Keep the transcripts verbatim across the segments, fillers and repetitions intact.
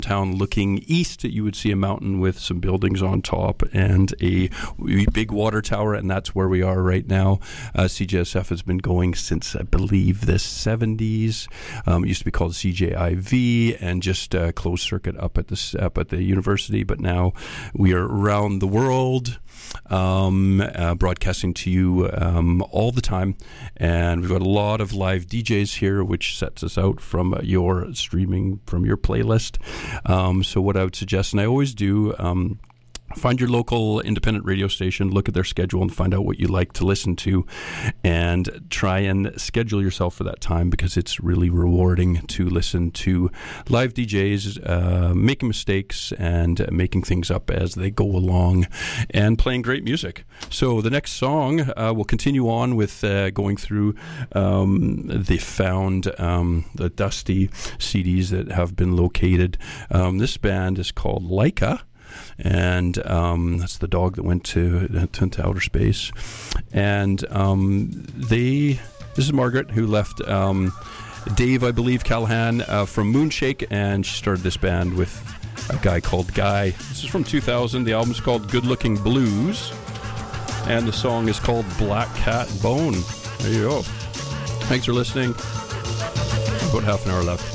town looking east, you would see a mountain with some buildings on top and a big water tower, and that's where we are right now. Uh, C J S F has been going since, I believe, the seventies. Um, it used to be called C J I V and just uh, closed circuit up at the up at the university, but now we are around the world. Um, uh, broadcasting to you um, all the time, and we've got a lot of live D Js here, which sets us out from uh, your streaming, from your playlist. Um, so what I would suggest, and I always do, um, find your local independent radio station, look at their schedule and find out what you like to listen to, and try and schedule yourself for that time, because it's really rewarding to listen to live D Js uh, making mistakes and uh, making things up as they go along and playing great music. So the next song, uh, we'll continue on with uh, going through um, the found, um, the dusty C Ds that have been located. Um, this band is called Laika. And um, that's the dog that went to, to, to outer space. And um, they, this is Margaret, who left um, Dave, I believe, Callahan uh, from Moonshake, and she started this band with a guy called Guy. This is from two thousand. The album's called Good Looking Blues, and the song is called Black Cat Bone. There you go. Thanks for listening. About half an hour left.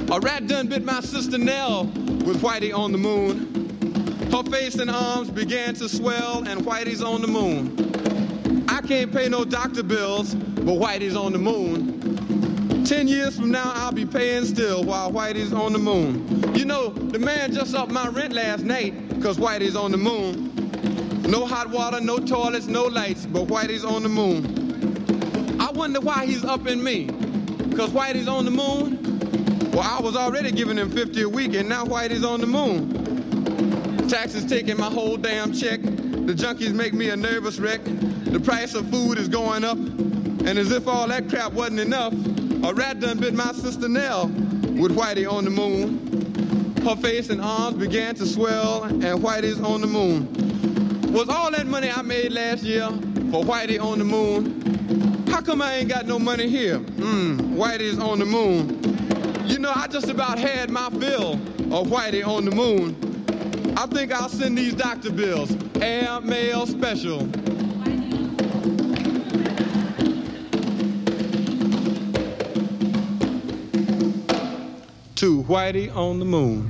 A rat done bit my sister Nell with Whitey on the moon. Her face and arms began to swell, and Whitey's on the moon. I can't pay no doctor bills, but Whitey's on the moon. Ten years from now, I'll be paying still while Whitey's on the moon. You know, the man just upped my rent last night, cause Whitey's on the moon. No hot water, no toilets, no lights, but Whitey's on the moon. I wonder why he's upping me, cause Whitey's on the moon? Well, I was already giving him fifty a week, and now Whitey's on the moon. Taxes taking my whole damn check. The junkies make me a nervous wreck. The price of food is going up, and as if all that crap wasn't enough, a rat done bit my sister Nell with Whitey on the moon. Her face and arms began to swell, and Whitey's on the moon. Was all that money I made last year for Whitey on the moon? How come I ain't got no money here? Mmm, Whitey's on the moon. You know, I just about had my fill of Whitey on the moon. I think I'll send these doctor bills, air mail special. To Whitey on the moon.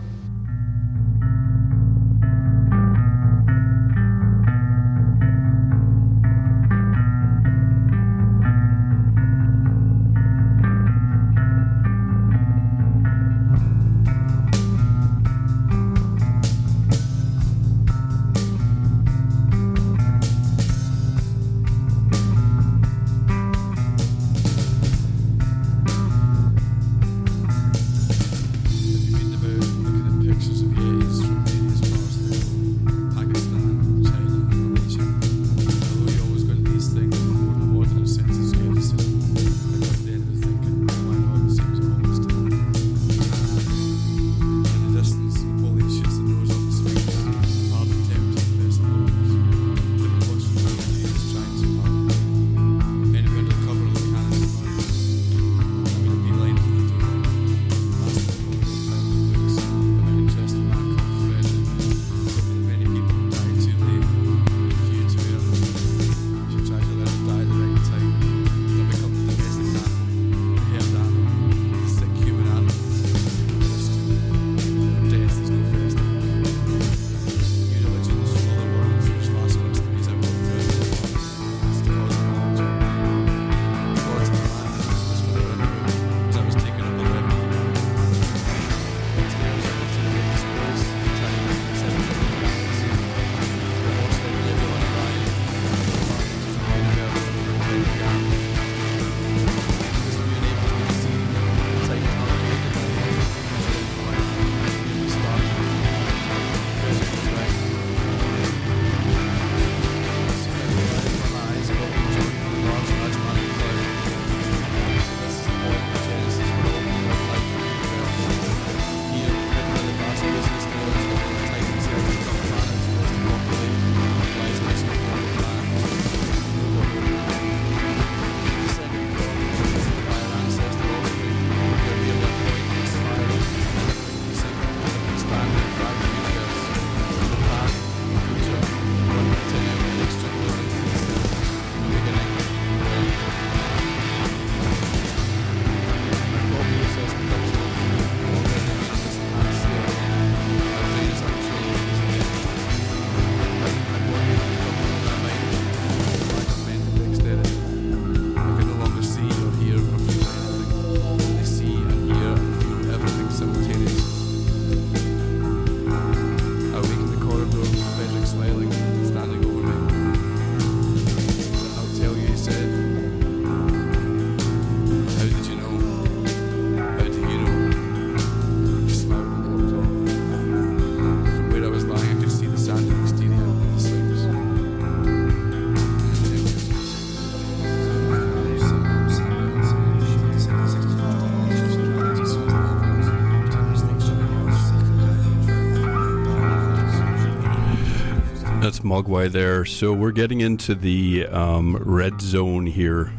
That's Mogwai there. So we're getting into the um, red zone here.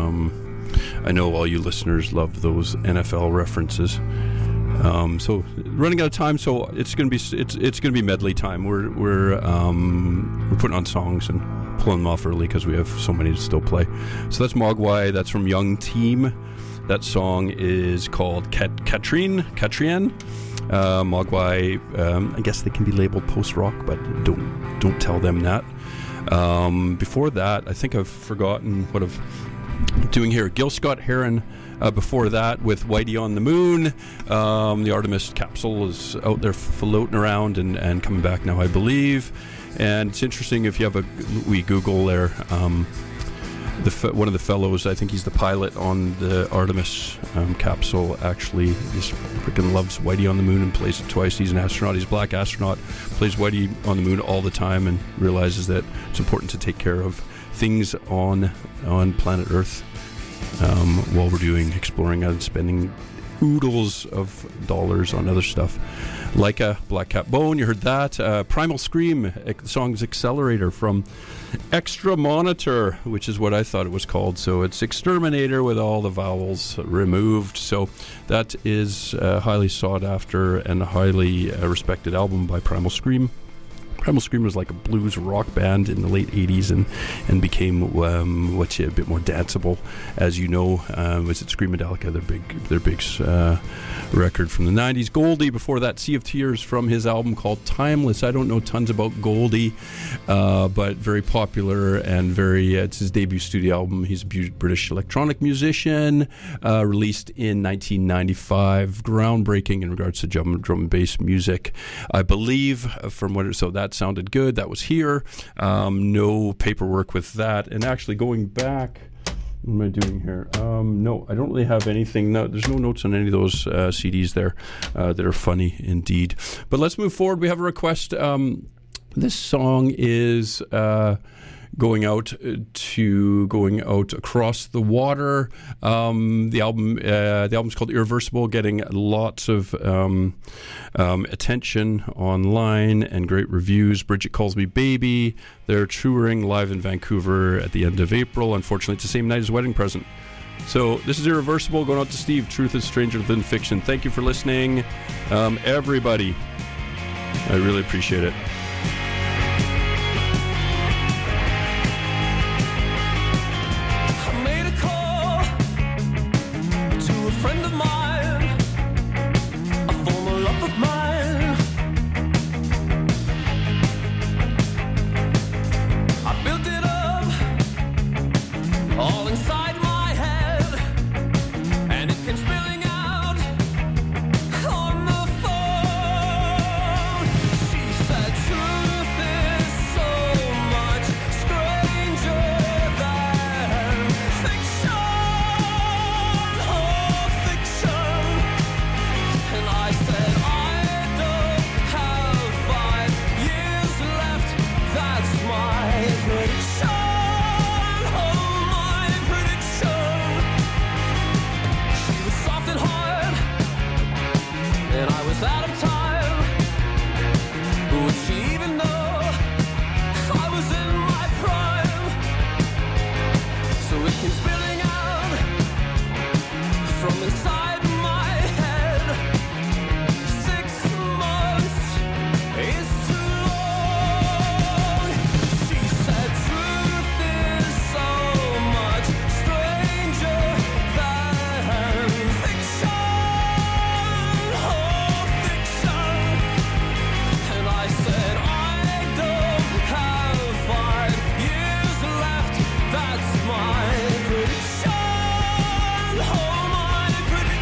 Um, I know all you listeners love those N F L references. Um, so running out of time, so it's gonna be it's it's gonna be medley time. We're we're um, we're putting on songs and pulling them off early because we have so many to still play. So that's Mogwai. That's from Young Team. That song is called Kat- Katrine, Katrien. Uh, Mogwai, um, I guess they can be labeled post-rock, but don't don't tell them that. Um, before that, I think I've forgotten what I'm doing here. Gil Scott-Heron, uh, before that with Whitey on the Moon. Um, the Artemis capsule is out there floating around and, and coming back now, I believe. And it's interesting if you have a wee Google there. Um, The fe- one of the fellows, I think he's the pilot on the Artemis um, capsule, actually just freaking loves Whitey on the Moon and plays it twice. He's an astronaut. He's a black astronaut, plays Whitey on the Moon all the time, and realizes that it's important to take care of things on on planet Earth um, while we're doing exploring and spending oodles of dollars on other stuff. Leica, Black Cat Bone, you heard that. Uh, Primal Scream, the song's Accelerator from Extra Monitor, which is what I thought it was called. So it's Exterminator with all the vowels removed. So that is a highly sought after and highly uh, respected album by Primal Scream. Primal Scream was like a blues rock band in the late eighties and, and became um, what's a bit more danceable, as you know. Uh, was it Screamadelica, their big their big uh, record from the nineties. Goldie, before that, Sea of Tears from his album called Timeless. I don't know tons about Goldie, uh, but very popular and very, uh, it's his debut studio album. He's a British electronic musician, uh, released in nineteen ninety-five. Groundbreaking in regards to drum, drum and bass music, I believe, from what it, so that sounded good. That was here. Um, no paperwork with that. And actually going back, what am I doing here? Um, no, I don't really have anything. No, there's no notes on any of those uh, C Ds there uh, that are funny indeed. But let's move forward. We have a request. Um, this song is uh, going out to going out across the water. Um, the album, uh, the album's called Irreversible, getting lots of um, um, attention online and great reviews. Bridget Calls Me Baby. They're touring live in Vancouver at the end of April. Unfortunately, it's the same night as Wedding Present. So this is Irreversible, going out to Steve. Truth is stranger than fiction. Thank you for listening, um, everybody. I really appreciate it. That's my prediction. Oh, my prediction.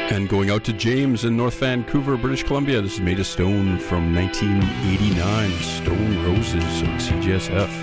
And going out to James in North Vancouver, British Columbia. This is Made of Stone from nineteen eighty-nine. Stone Roses on C J S F.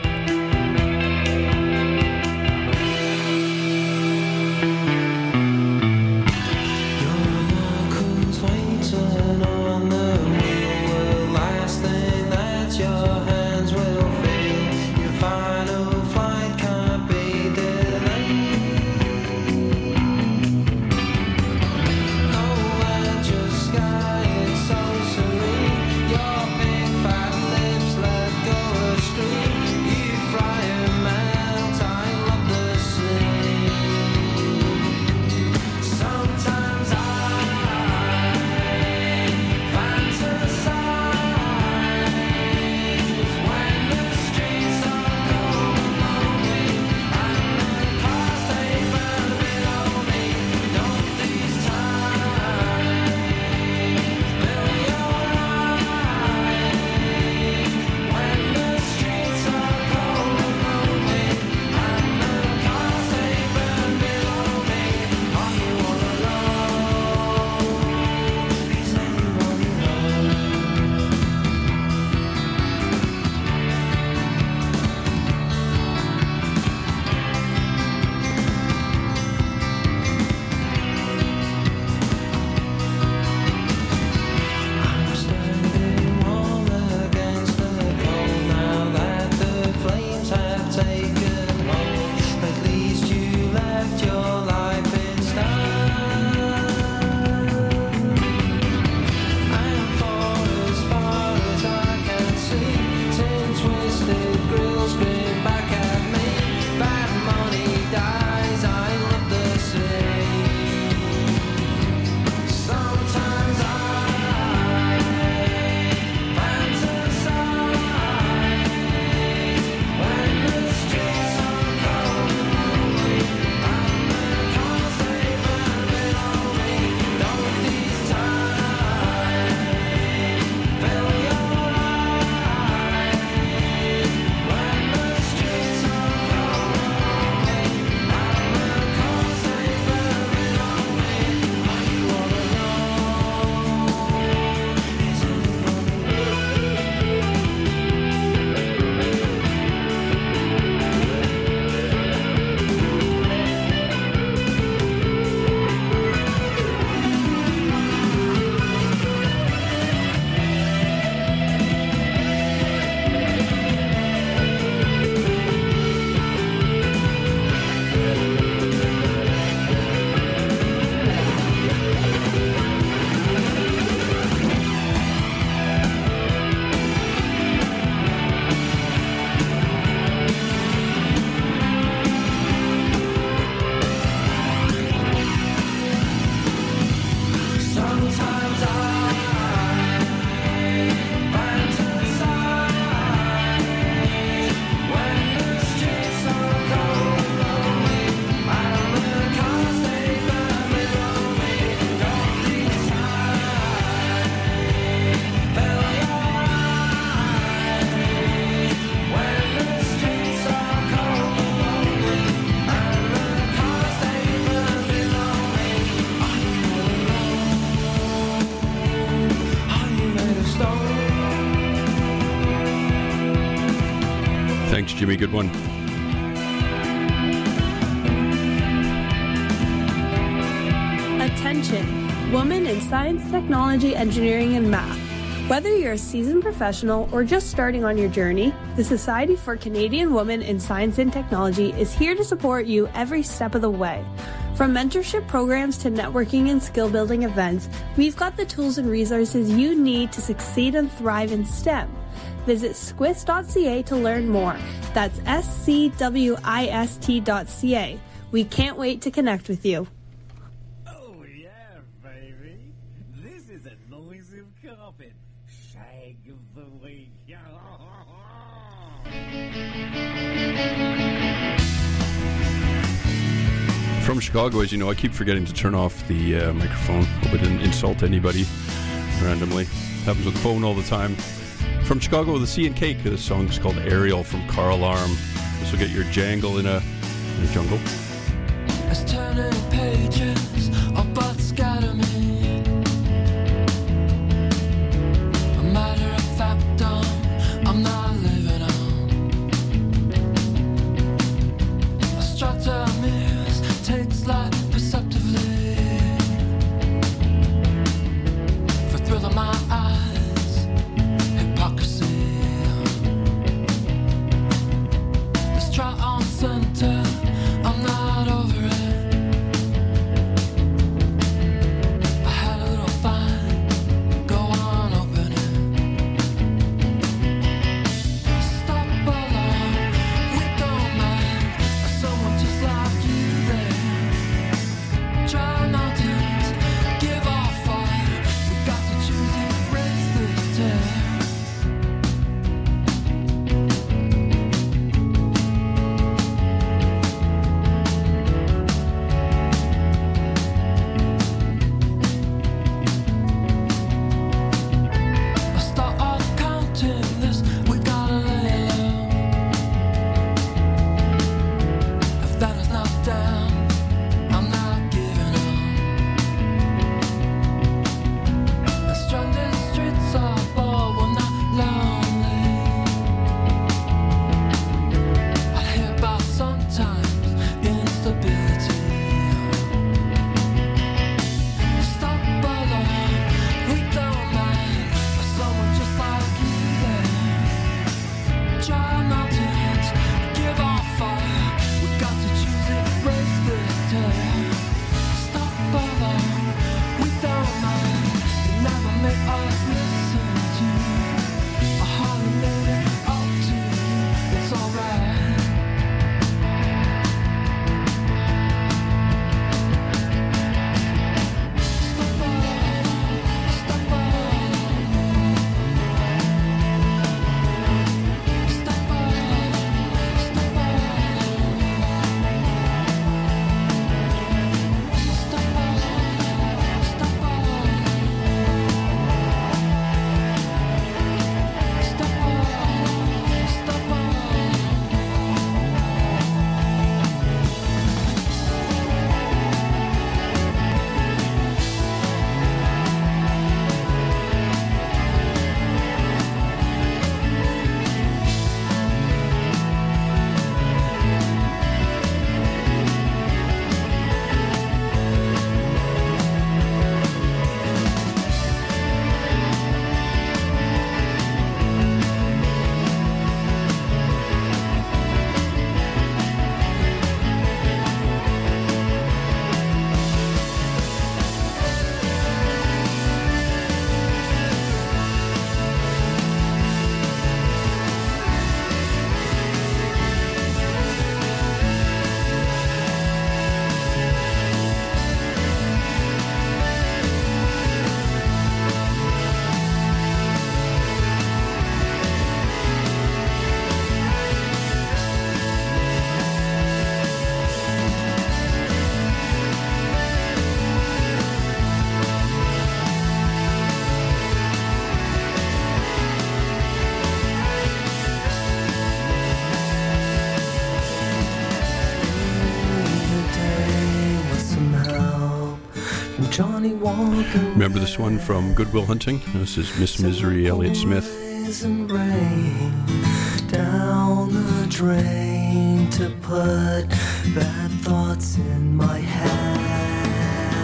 Thanks, Jimmy. Good one. Attention, women in science, technology, engineering, and math. Whether you're a seasoned professional or just starting on your journey, the Society for Canadian Women in Science and Technology is here to support you every step of the way. From mentorship programs to networking and skill-building events, we've got the tools and resources you need to succeed and thrive in STEM. Visit squist dot c a to learn more. That's S C W I S T dot C A. We can't wait to connect with you. Oh yeah, baby. This is a noisy carpet. Shag of the week. From Chicago, as you know, I keep forgetting to turn off the uh, microphone. Hope I didn't insult anybody randomly. Happens with the phone all the time. From Chicago, the Sea and Cake. This song's called Ariel from Carl Arm. This will get your jangle in a, in a jungle. As turning pages of but sky Doctor Mears takes light perceptively. For thrill of my eyes, hypocrisy. Let's try on center, I'm not over it. I had a little fine, go on open it. Stop along, we don't mind. Someone just like you there. Try mountains, give off fire. We got to choose it, raise this tear. I start off counting this, we gotta lay low. If that is not down, I'm not giving up. The stranded streets are bored, we're not lonely. I hear about sometimes instability. Stop along, we don't mind. Someone just like you there. Try mountains, give off fire. We got to choose it, raise this tear. Stop along, we don't mind. You never make us listen to. I hardly made it up to you. It's alright. Stop along, stop along. Stop along, stop along. Stop along, stop along. Stop along, stop along. Johnny Walker. Remember this one from Good Will Hunting? This is Miss Misery, Elliott Smith. And rain down the drain to put bad thoughts in my head.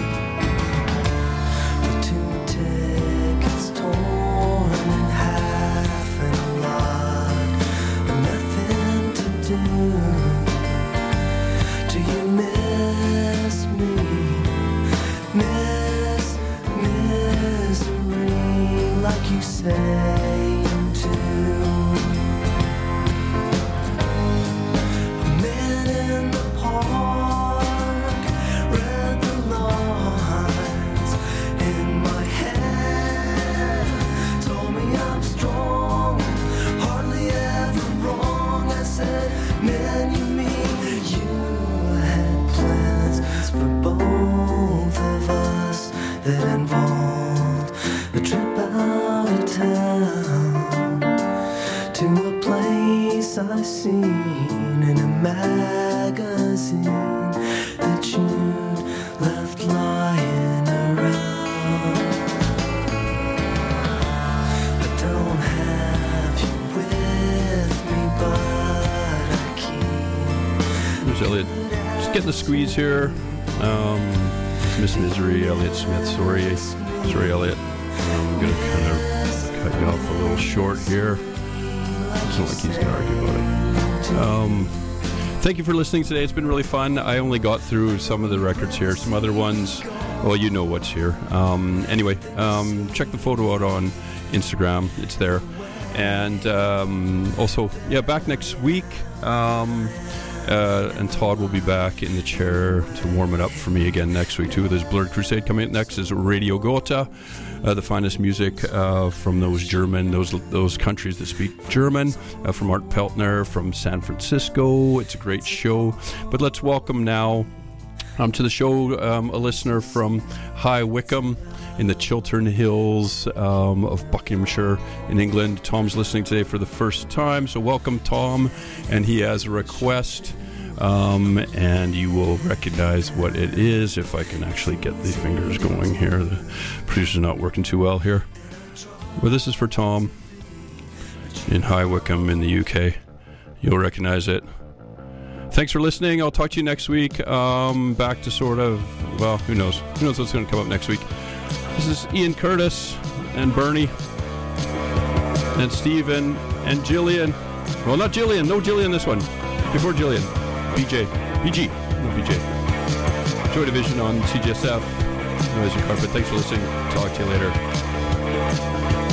With two tickets torn in half and a lot and nothing to do. Do you miss me? Miss misery, like you say you do. A man in the park read the lines in my head, told me I'm strong, hardly ever wrong. I said, man, you mean you had plans for both of us that involved a trip out of town to a place I seen in a magazine that you'd left lying around. I don't have you with me, but I keep Elliot. Just getting the squeeze here. Um, Miss Misery, Elliot Smith. Sorry, sorry, Elliot. I'm gonna kind of cut you off a little short here. It's not like he's gonna argue about it. Um, thank you for listening today. It's been really fun. I only got through some of the records here. Some other ones, well, you know what's here. Um, anyway, um, check the photo out on Instagram. It's there. And um, also, yeah, back next week. Um, uh, and Todd will be back in the chair to warm it up for me again next week, too. There's Blurred Crusade coming up next. Is Radio Gotha, uh, the finest music uh, from those German, those those countries that speak German, uh, from Art Peltner, from San Francisco. It's a great show. But let's welcome now um, to the show um, a listener from High Wycombe in the Chiltern Hills um, of Buckinghamshire in England. Tom's listening today for the first time, so welcome, Tom. And he has a request, um, and you will recognize what it is if I can actually get the fingers going here. The producer's not working too well here. But this is for Tom in High Wycombe in the U K. You'll recognize it. Thanks for listening. I'll talk to you next week. Um, back to sort of, well, who knows? Who knows what's going to come up next week? This is Ian Curtis and Bernie and Stephen and Jillian. Well, not Jillian. No Jillian this one. Before Jillian. B J. B G. No, B J. Joy Division on C G S F. Noise and Carpet. Thanks for listening. Talk to you later.